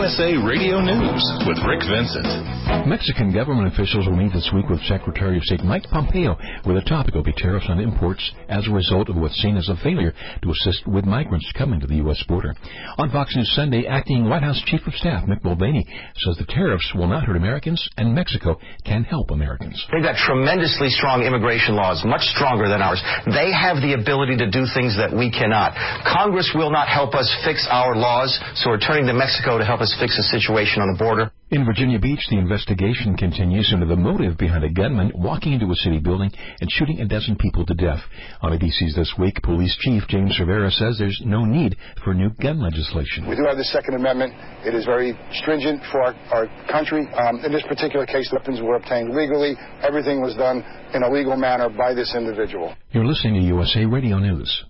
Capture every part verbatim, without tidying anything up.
S A Radio News with Rick Vincent. Mexican government officials will meet this week with Secretary of State Mike Pompeo, where the topic will be tariffs on imports as a result of what's seen as a failure to assist with migrants coming to the U S border. On Fox News Sunday, acting White House Chief of Staff Mick Mulvaney says the tariffs will not hurt Americans and Mexico can help Americans. They've got tremendously strong immigration laws, much stronger than ours. They have the ability to do things that we cannot. Congress will not help us fix our laws, so we're turning to Mexico to help us fix the situation on the border. In Virginia Beach, the investigation continues into the motive behind a gunman walking into a city building and shooting a dozen people to death. On A B C's This Week, Police Chief James Cervera says there's no need for new gun legislation. We do have the Second Amendment. It is very stringent for our, our country. Um, in this particular case, weapons were obtained legally. Everything was done in a legal manner by this individual. You're listening to U S A Radio News.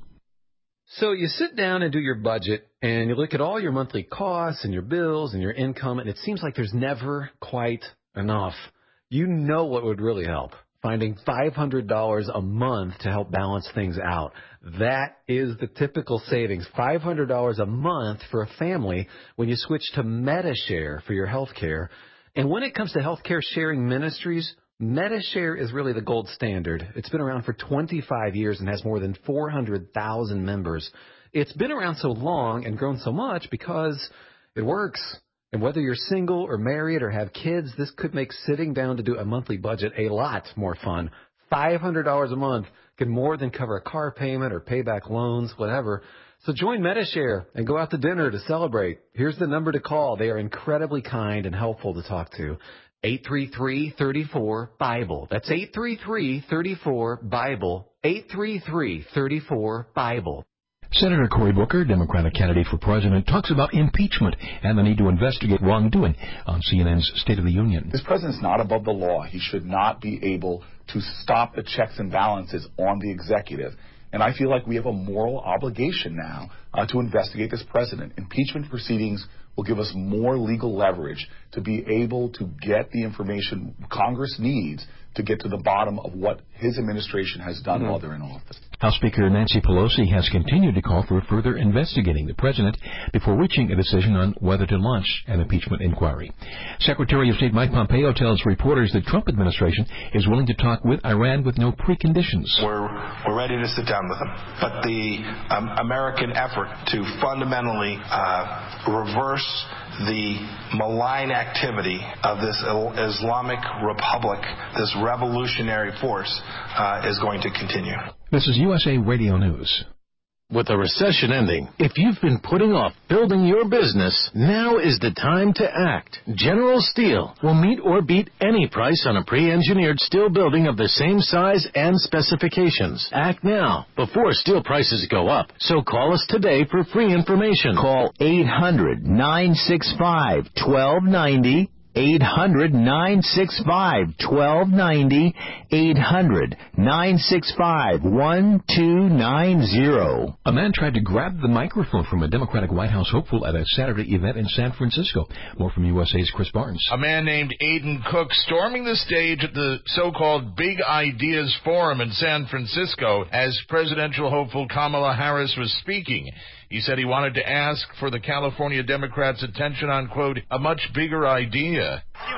So you sit down and do your budget, and you look at all your monthly costs and your bills and your income, and it seems like there's never quite enough. You know what would really help? Finding five hundred dollars a month to help balance things out. That is the typical savings, five hundred dollars a month for a family when you switch to Medi-Share for your health care. And when it comes to healthcare sharing ministries, Medi-Share is really the gold standard. It's been around for twenty-five years and has more than four hundred thousand members. It's been around so long and grown so much because it works. And whether you're single or married or have kids, this could make sitting down to do a monthly budget a lot more fun. five hundred dollars a month can more than cover a car payment or pay back loans, whatever. So join Medi-Share and go out to dinner to celebrate. Here's the number to call. They are incredibly kind and helpful to talk to. eight three three, three four, BIBLE. That's eight three three, three four, BIBLE. eight three three, three four, BIBLE. Senator Cory Booker, Democratic candidate for president, talks about impeachment and the need to investigate wrongdoing on C N N's State of the Union. This president's not above the law. He should not be able to stop the checks and balances on the executive. And I feel like we have a moral obligation now uh, to investigate this president. Impeachment proceedings will give us more legal leverage to be able to get the information Congress needs to get to the bottom of what his administration has done mm-hmm. while they're in office. House Speaker Nancy Pelosi has continued to call for further investigating the president before reaching a decision on whether to launch an impeachment inquiry. Secretary of State Mike Pompeo tells reporters the Trump administration is willing to talk with Iran with no preconditions. We're, we're ready to sit down with them. But the um, American effort to fundamentally uh, reverse the malign activity of this Islamic Republic, this revolutionary force, uh, is going to continue. This is U S A Radio News. With the recession ending, if you've been putting off building your business, now is the time to act. General Steel will meet or beat any price on a pre-engineered steel building of the same size and specifications. Act now, before steel prices go up. So call us today for free information. Call eight hundred, nine six five, one two nine zero. eight hundred, nine six five, one two nine zero. eight hundred, nine six five, one two nine zero. A man tried to grab the microphone from a Democratic White House hopeful at a Saturday event in San Francisco. More from U S A's Chris Barnes. A man named Aiden Cook storming the stage at the so-called Big Ideas Forum in San Francisco as presidential hopeful Kamala Harris was speaking. He said he wanted to ask for the California Democrats' attention on, quote, a much bigger idea.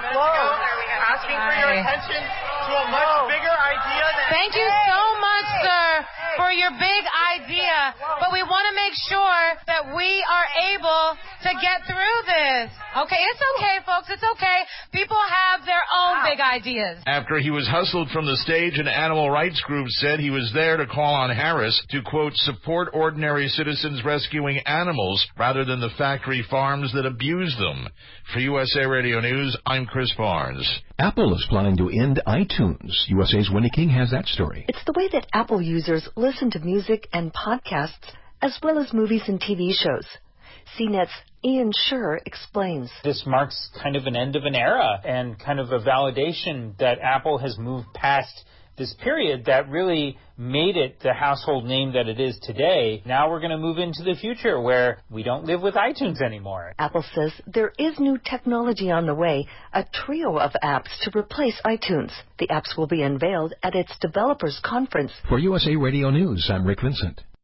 Asking for your attention to a much bigger idea than... Thank you so much, sir, for your big idea. But we want to make sure that we are able to get through this. Okay, it's okay, folks. It's okay. People have their own big ideas. After he was hustled from the stage, an animal rights group said he was there to call on Harris to, quote, support ordinary citizens rescuing animals rather than the factory farms that abuse them. For U S A Radio News, I'm Chris Barnes. Apple is planning to end iTunes. U S A's Wendy King has that story. It's the way that Apple users listen to music and podcasts as well as movies and T V shows. C NET's Ian Scher explains. This marks kind of an end of an era and kind of a validation that Apple has moved past this period that really made it the household name that it is today. Now we're going to move into the future where we don't live with iTunes anymore. Apple says there is new technology on the way, a trio of apps to replace iTunes. The apps will be unveiled at its developers conference. For U S A Radio News, I'm Rick Vincent.